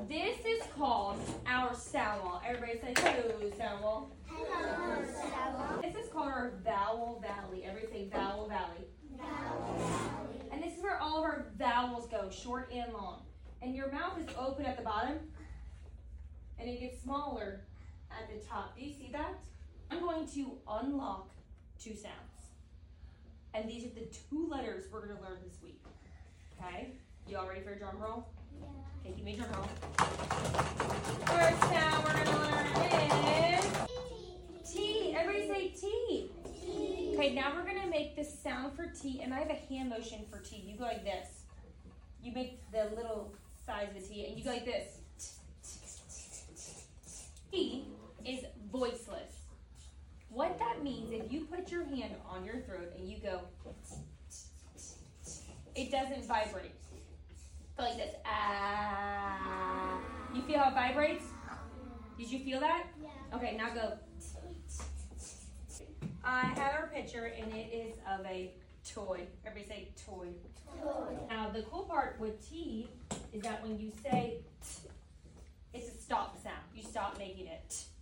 This is called our sound wall. Everybody say hello, sound wall. Hello, sound. This is called our vowel valley. Everybody say vowel valley. Vowel valley. And this is where all of our vowels go, short and long. And your mouth is open at the bottom, and it gets smaller at the top. Do you see that? I'm going to unlock 2 sounds. And these are the 2 letters we're going to learn this week. Okay? You all ready for a drum roll? Yeah. Okay, give me a drum roll. First sound we're going to learn is T. Everybody say T. T. Okay, now we're going to make the sound for T, and I have a hand motion for T. You go like this. You make the little size of the T, and you go like this. T is voiceless. What that means, if you put your hand on your throat and you go, it doesn't vibrate. Go like this. Ah. You feel how it vibrates? Did you feel that? Yeah. Okay, now go. I have our picture, and it is of a toy. Everybody say toy. Toy. Now, the cool part with T is that when you say T, it's a stop sound. You stop making it.